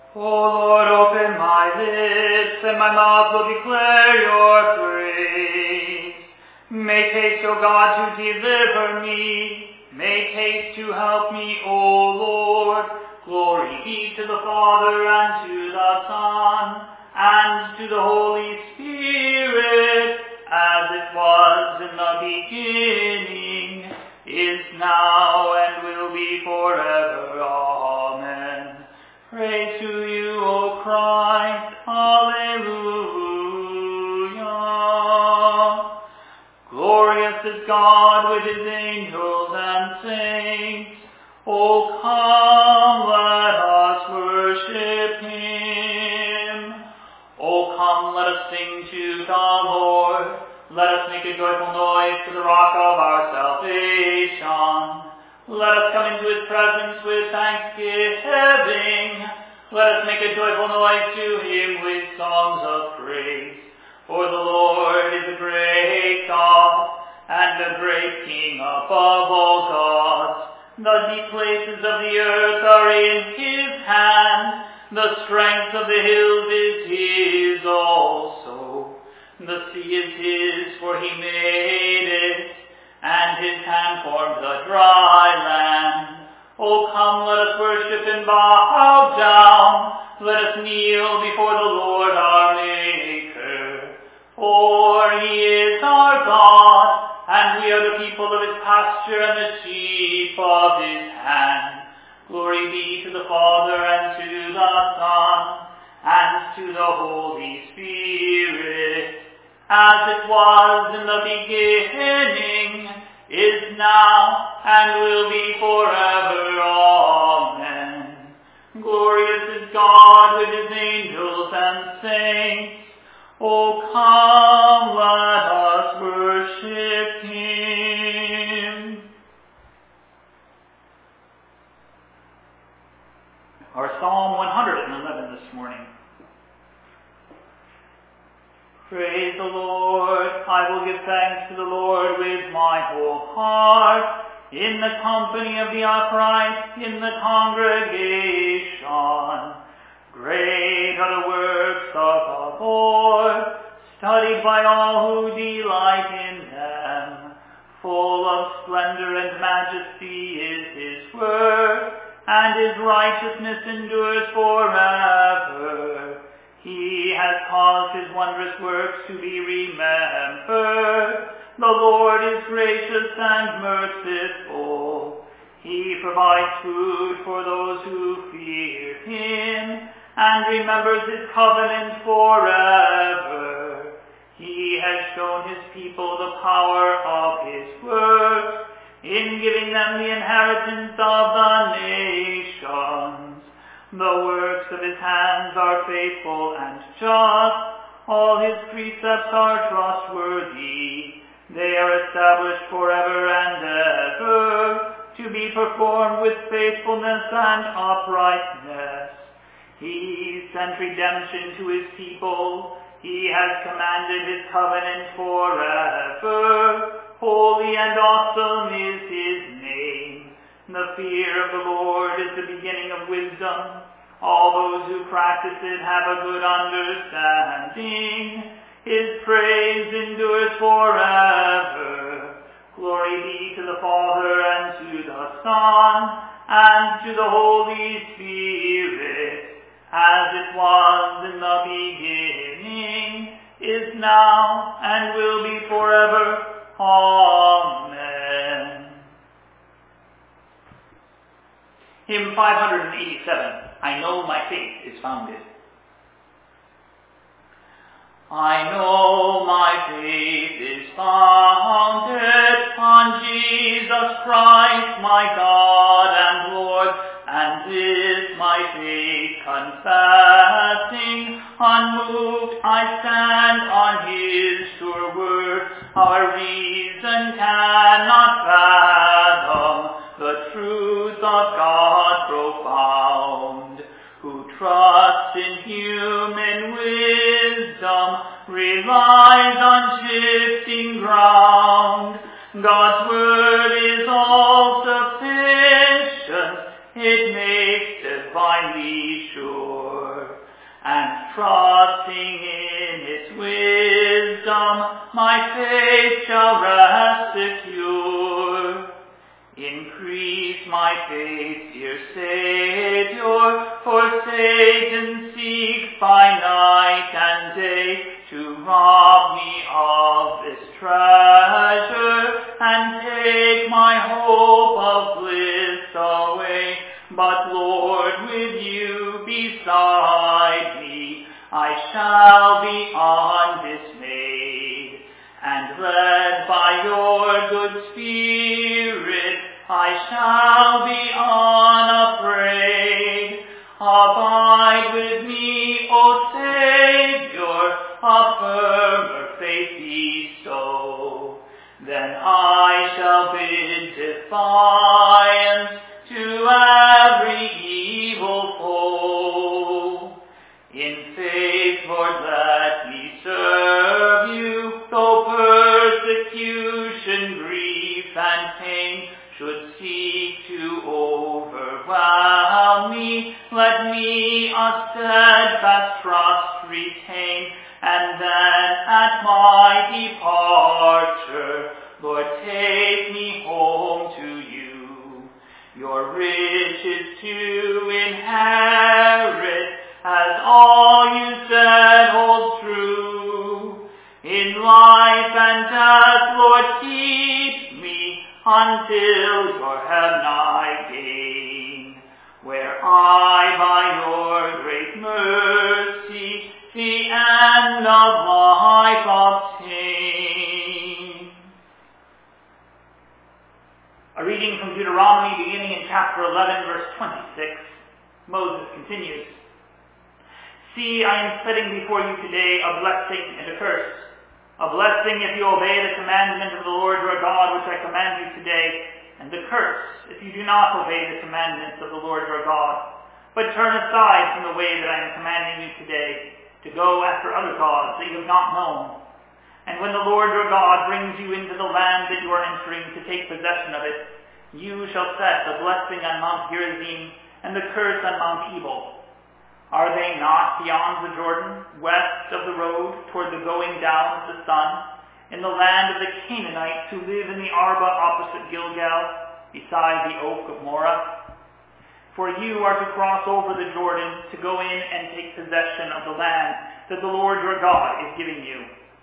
O Lord, open my lips, and my mouth will declare your praise. Make haste, O God, to deliver me. Make haste to help me, O Lord. Glory be to the Father, and to the Son, and to the Holy Spirit, as it was in the beginning, is now, and will be forever. Amen. Praise to you, O Christ. Alleluia. Glorious is God with his angels and saints. O come, let us worship him. O come, let us sing to the Lord. Let us make a joyful noise to the rock of our salvation. Let us come into his presence with thanksgiving. Let us make a joyful noise to him with songs of praise. For the Lord is a great God, and a great King above all gods. The deep places of the earth are in his hand. The strength of the hills is his also. The sea is his, for he made it, and his hand formed the dry land. O come, let us worship and bow down. Let us kneel before the Lord our Maker. For he is our God, and we are the people of his pasture and the sheep of his hand. Glory be to the Father, and to the Son, and to the Holy Spirit, as it was in the beginning, is now, and will be forever. Amen. Glorious is God with his angels and saints. O come, let us worship him. Our Psalm 111 this morning. Praise the Lord. I will give thanks to the Lord with my whole heart, in the company of the upright, in the congregation. Great are the works of the Lord, studied by all who delight in them. Full of splendor and majesty is his word, and his righteousness endures forever. He has caused his wondrous works to be remembered. The Lord is gracious and merciful. He provides food for those who fear him, and remembers his covenant forever. He has shown his people the power of his works, in giving them the inheritance of the nations. The works of his hands are faithful and just. All his precepts are trustworthy. They are established forever and ever, to be performed with faithfulness and uprightness. He sent redemption to his people. He has commanded his covenant forever. Holy and awesome is his name. The fear of the Lord is the beginning of wisdom. All those who practice it have a good understanding. His praise endures forever. Glory be to the Father, and to the Son, and to the Holy Spirit, as it was in the beginning, is now, and will be forever. Amen. Hymn 587, I Know My Faith is Founded. I know my faith is founded on Jesus Christ, my God and Lord, and this my faith confessing, unmoved I stand on his sure word. Our reason cannot fathom the truth of God profound. Who trusts in human wisdom relies on shifting ground. God's word is all sufficient, it makes divinely sure. and trusting in its wisdom, my faith shall rest secure. Increase my faith, dear Savior, for Satan seeks by night and day to rob me of this treasure and take my hope of bliss away. But Lord, with you beside me, I shall be undismayed, and led by your good Spirit, I shall be unafraid. Abide with me, O Savior, a firmer faith bestow. Then I shall bid defiance to every evil foe. In faith, Lord, let me serve you, though persecution, grief, and pain should seek to overwhelm me. Let me a steadfast trust retain, and then at my departure, Lord, take me home to you. Your riches to inherit, as all you said holds true. In life and death, Lord, keep me until your heaven I gain, where I by your great mercy the end of life obtain. A reading from Deuteronomy beginning in chapter 11, verse 26. Moses continues, See, I am setting before you today a blessing and a curse. A blessing if you obey the commandment of the Lord your God, which I command you today, and the curse if you do not obey the commandments of the Lord your God, but turn aside from the way that I am commanding you today, to go after other gods that you have not known. And when the Lord your God brings you into the land that you are entering to take possession of it, you shall set the blessing on Mount Gerizim and the curse on Mount Ebal. Are they not beyond the Jordan, west of the road, toward the going down of the sun, in the land of the Canaanites who live in the Arba opposite Gilgal, beside the oak of Morah? For you are to cross over the Jordan to go in and take possession of the land that the Lord your God is giving you.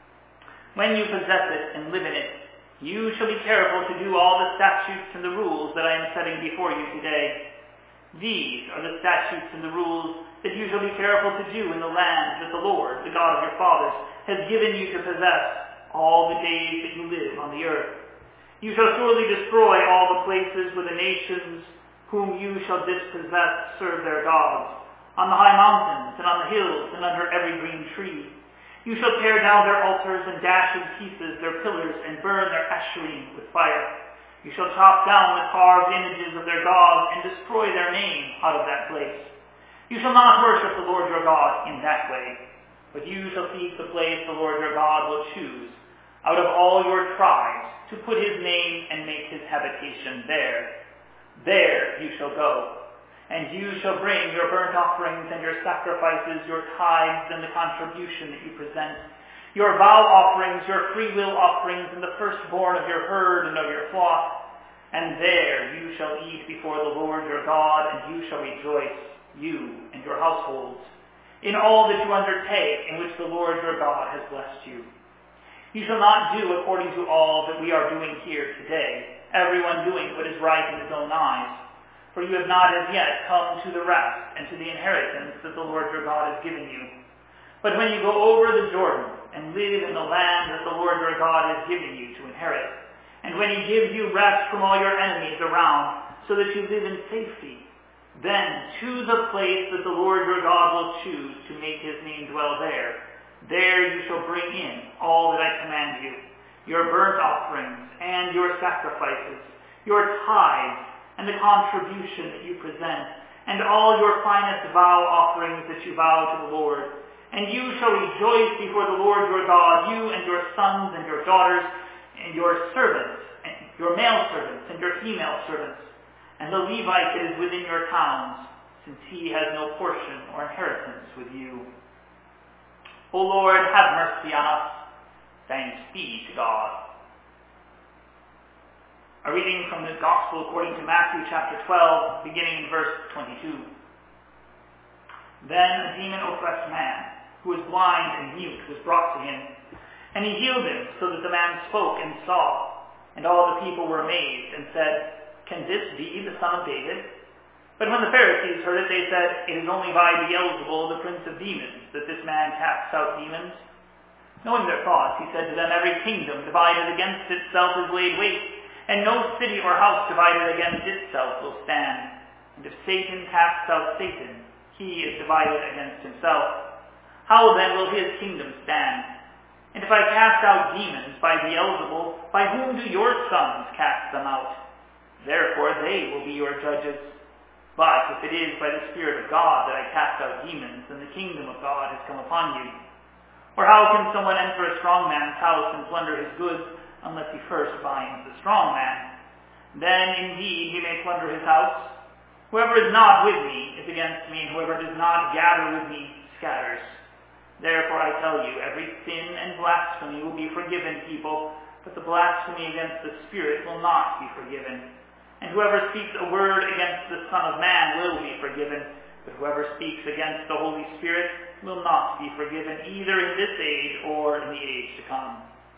When you possess it and live in it, you shall be careful to do all the statutes and the rules that I am setting before you today. These are the statutes and the rules that you shall be careful to do in the land that the Lord, the God of your fathers, has given you to possess all the days that you live on the earth. You shall surely destroy all the places where the nations whom you shall dispossess serve their gods, on the high mountains and on the hills and under every green tree. You shall tear down their altars and dash in pieces their pillars and burn their asherim with fire. You shall chop down the carved images of their gods and destroy their name out of that place. You shall not worship the Lord your God in that way, but you shall seek the place the Lord your God will choose out of all your tribes to put his name and make his habitation there. There you shall go, and you shall bring your burnt offerings and your sacrifices, your tithes and the contribution that you present, your vow offerings, your free will offerings, and the firstborn of your herd and of your flock. And there you shall eat before the Lord your God, and you shall rejoice, you and your households, in all that you undertake in which the Lord your God has blessed you. You shall not do according to all that we are doing here today, everyone doing what is right in his own eyes. For you have not as yet come to the rest and to the inheritance that the Lord your God has given you. But when you go over the Jordan and live in the land that the Lord your God has given you to inherit, and when he gives you rest from all your enemies around, so that you live in safety, then to the place that the Lord your God will choose to make his name dwell there, there you shall bring in all that I command you, your burnt offerings and your sacrifices, your tithes and the contribution that you present, and all your finest vow offerings that you vow to the Lord. And you shall rejoice before the Lord your God, you and your sons and your daughters, and your servants, and your male servants and your female servants, and the Levite that is within your towns. since he has no portion or inheritance with you. O Lord, have mercy on us. Thanks be to God. A reading from the Gospel according to Matthew chapter 12, beginning in verse 22. Then a demon-oppressed man, who was blind and mute, was brought to him, and he healed him, so that the man spoke and saw. And all the people were amazed, and said, "Can this be the son of David?" But when the Pharisees heard it, they said, "It is only by Beelzebul, the prince of demons, that this man casts out demons." Knowing their thoughts, he said to them, "Every kingdom divided against itself is laid waste, and no city or house divided against itself will stand. And if Satan casts out Satan, he is divided against himself. How then will his kingdom stand? And if I cast out demons by Beelzebul, by whom do your sons cast them out? Therefore they will be your judges. But if it is by the Spirit of God that I cast out demons, then the kingdom of God has come upon you. Or how can someone enter a strong man's house and plunder his goods, unless he first binds the strong man? Then indeed he may plunder his house. Whoever is not with me is against me, and whoever does not gather with me scatters. Therefore I tell you, every sin and blasphemy will be forgiven people, but the blasphemy against the Spirit will not be forgiven. And whoever speaks a word against the Son of Man will be forgiven, but whoever speaks against the Holy Spirit will not be forgiven, either in this age or in the age to come.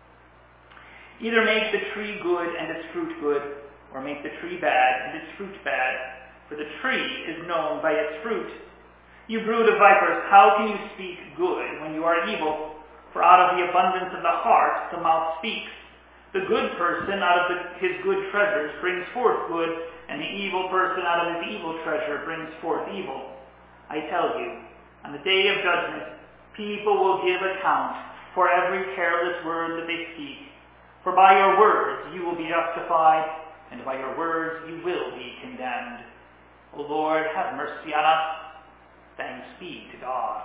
Either make the tree good and its fruit good, or make the tree bad and its fruit bad, for the tree is known by its fruit. You brood of vipers, how can you speak good when you are evil? For out of the abundance of the heart the mouth speaks. The good person out of his good treasures brings forth good, and the evil person out of his evil treasure brings forth evil. I tell you, on the day of judgment, people will give account for every careless word that they speak. For by your words you will be justified, and by your words you will be condemned. O Lord, have mercy on us. Thanks be to God.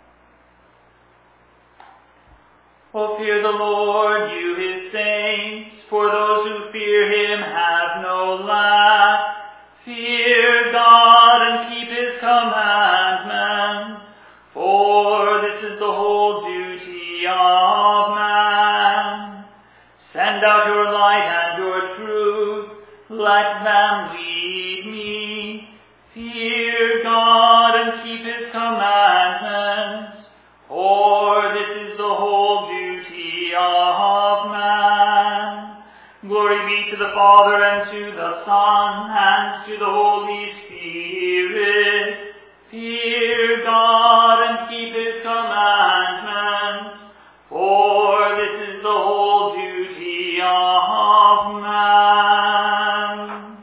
O fear the Lord, you his saints, for those who fear him have no lack. Fear God and keep his commandments, for this is the whole duty of man. Send out your light and your truth, let them lead me. Fear God and keep his commandments, for this is the whole duty of man. Glory be to the Father, and to the Son, and to the Holy Spirit. Fear God and keep his commandments, for this is the whole duty of man.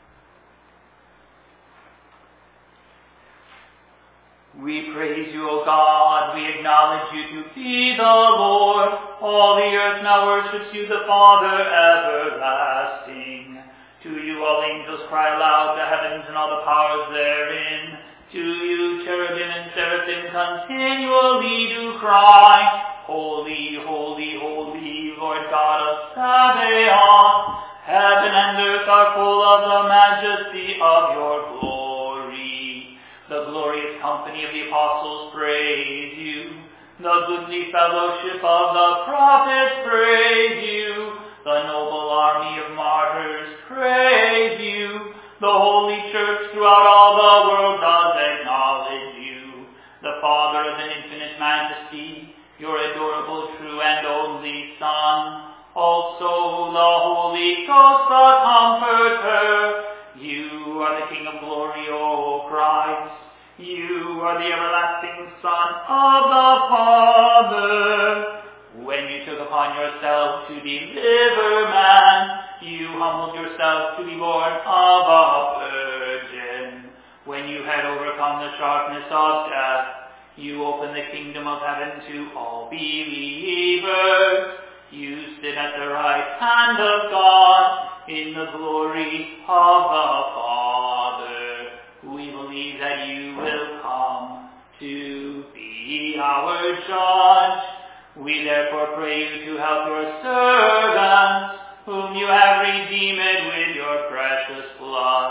We praise you, O God. We acknowledge you to be the Lord. All the earth now worships you, the Father everlasting. To you all angels cry aloud, the heavens and all the powers therein. To you cherubim and seraphim continually do cry, Holy, holy, holy, Lord God of Sabaoth. Heaven and earth are full of the majesty of your glory. The glorious company of the apostles praise you. The goodly fellowship of the prophets praise you. The noble army of martyrs praise you. The holy church throughout all the world does acknowledge you. The Father of an infinite majesty, your adorable, true, and only Son. Also the Holy Ghost, the Comforter. You are the King of glory, O Christ. You are the everlasting Son of the Father. When you took upon yourself to deliver man, you humbled yourself to be born of a virgin. When you had overcome the sharpness of death, you opened the kingdom of heaven to all believers. You sit at the right hand of God in the glory of the Father. We believe that you will come to be our judge. We therefore pray you to help your servants, whom you have redeemed with your precious blood,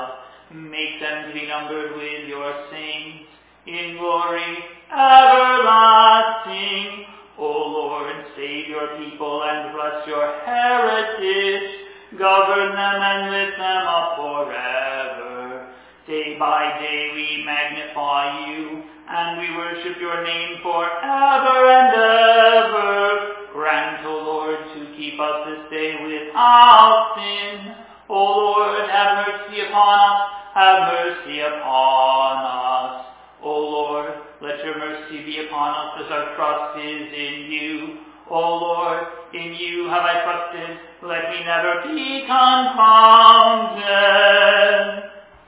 Make them to be numbered with your saints in glory everlasting. O Lord, save your people and bless your heritage. Govern them and lift them up forever. Day by day we magnify you, and we worship your name forever and ever. Grant, O Lord, to keep us this day without sin. O Lord, have mercy upon us. Have mercy upon us. O Lord, let your mercy be upon us as our trust is in you. O Lord, in you have I trusted. Let me never be confounded.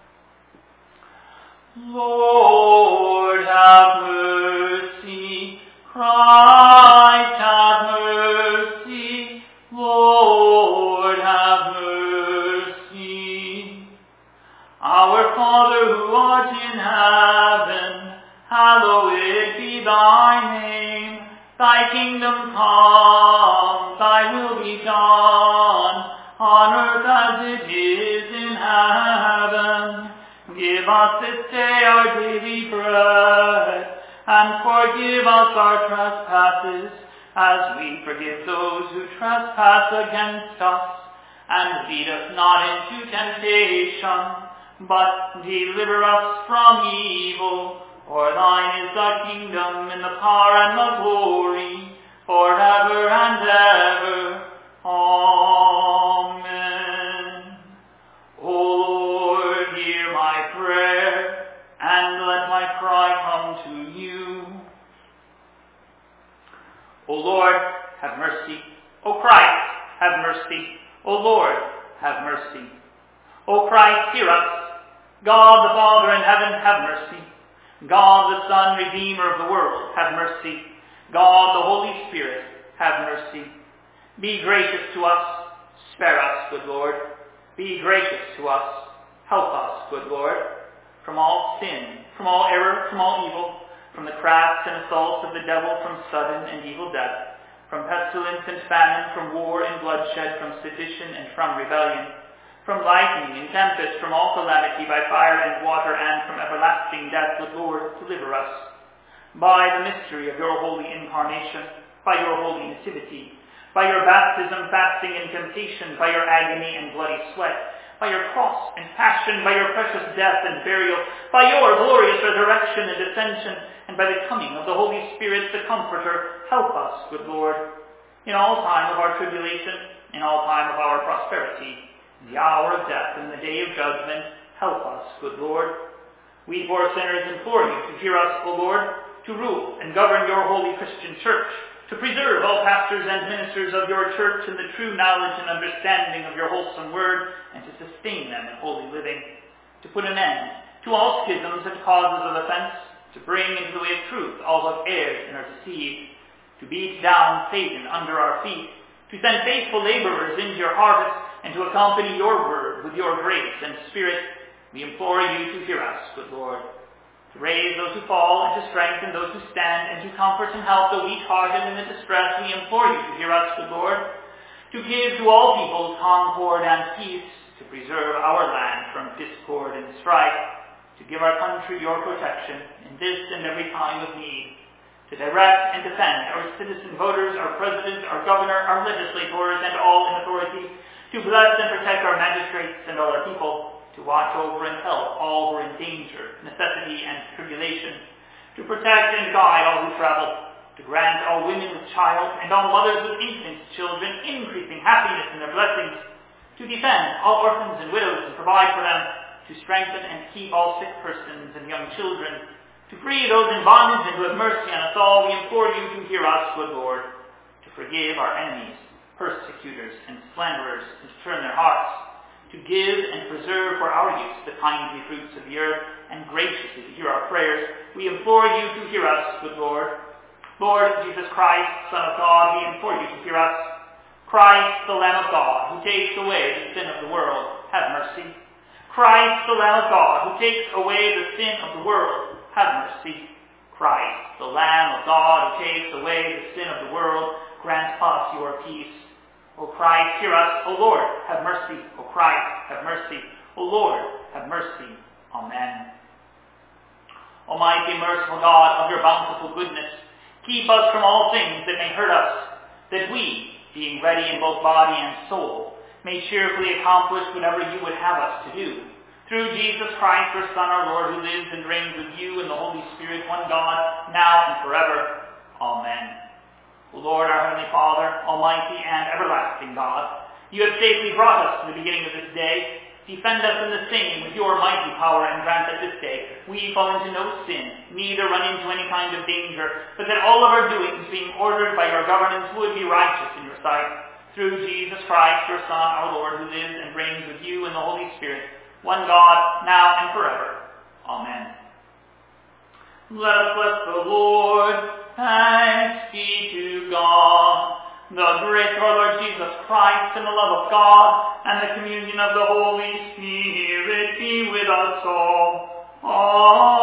Lord, have mercy. Christ, have mercy. Lord, have mercy. Our Father who art in heaven, hallowed be thy name. Thy kingdom come, thy will be done, on earth as it is in heaven. Give us this day our daily bread, and forgive us our trespasses, as we forgive those who trespass against us. And lead us not into temptation, but deliver us from evil. For thine is the kingdom, and the power, and the glory, forever and ever. Amen. O Lord, hear my prayer, and let my cry come to you. O Lord, have mercy. O Christ, have mercy. O Lord, have mercy. O Christ, hear us. God the Father in heaven, have mercy. God the Son, Redeemer of the world, have mercy. God the Holy Spirit, have mercy. Be gracious to us. Spare us, good Lord. Be gracious to us. Help us, good Lord. From all sin, from all error, from all evil, from the crafts and assaults of the devil, from sudden and evil death, from pestilence and famine, from war and bloodshed, from sedition and from rebellion, from lightning and tempest, from all calamity by fire and water, and from everlasting death, good Lord, deliver us. By the mystery of your holy incarnation, by your holy nativity, by your baptism, fasting, and temptation, by your agony and bloody sweat, by your cross and passion, by your precious death and burial, by your glorious resurrection and ascension, and by the coming of the Holy Spirit, the Comforter, help us, good Lord, in all time of our tribulation, in all time of our prosperity, in the hour of death and the day of judgment, help us, good Lord. We poor sinners implore you to hear us, O Lord, to rule and govern your holy Christian church, to preserve all pastors and ministers of your church in the true knowledge and understanding of your wholesome word, and to sustain them in holy living, to put an end to all schisms and causes of offense, to bring into the way of truth all who have erred and are deceived, to beat down Satan under our feet, to send faithful laborers into your harvest, and to accompany your word with your grace and spirit. We implore you to hear us, good Lord, to raise those who fall, and to strengthen those who stand, and to comfort and help the weak-hearted and the distressed. We implore you to hear us, good Lord, to give to all peoples concord and peace, to preserve our land from discord and strife, to give our country your protection in this and every time of need, to direct and defend our citizen voters, our president, our governor, our legislators, and all in authority, to bless and protect our magistrates and all our people, to watch over and help all who are in danger, necessity, and tribulation, to protect and guide all who travel, to grant all women with child and all mothers with infant children increasing happiness in their blessings, to defend all orphans and widows and provide for them, to strengthen and keep all sick persons and young children, to free those in bondage and to have mercy on us all. We implore you to hear us, good Lord, to forgive our enemies, persecutors, and slanderers, and to turn their hearts, to give and preserve for our use the kindly fruits of the earth, and graciously to hear our prayers. We implore you to hear us, good Lord. Lord Jesus Christ, Son of God, we implore you to hear us. Christ, the Lamb of God, who takes away the sin of the world, have mercy. Christ, the Lamb of God, who takes away the sin of the world, have mercy. Christ, the Lamb of God, who takes away the sin of the world, grant us your peace. O Christ, hear us. O Lord, have mercy. O Christ, have mercy. O Lord, have mercy. Amen. Almighty, merciful God, of your bountiful goodness, keep us from all things that may hurt us, that we, being ready in both body and soul, may cheerfully accomplish whatever you would have us to do. Through Jesus Christ, your Son, our Lord, who lives and reigns with you in the Holy Spirit, one God, now and forever. Amen. O Lord, our Heavenly Father, almighty and everlasting God, you have safely brought us to the beginning of this day. Defend us in the same with your mighty power, and grant that this day we fall into no sin, neither run into any kind of danger, but that all of our doings, being ordered by your governance, would be righteous in your sight. Through Jesus Christ, your Son, our Lord, who lives and reigns with you in the Holy Spirit, one God, now and forever. Amen. Let us bless the Lord. Thanks be to God. The grace of our Lord Jesus Christ, and the love of God, and the communion of the Holy Spirit be with us all. Amen.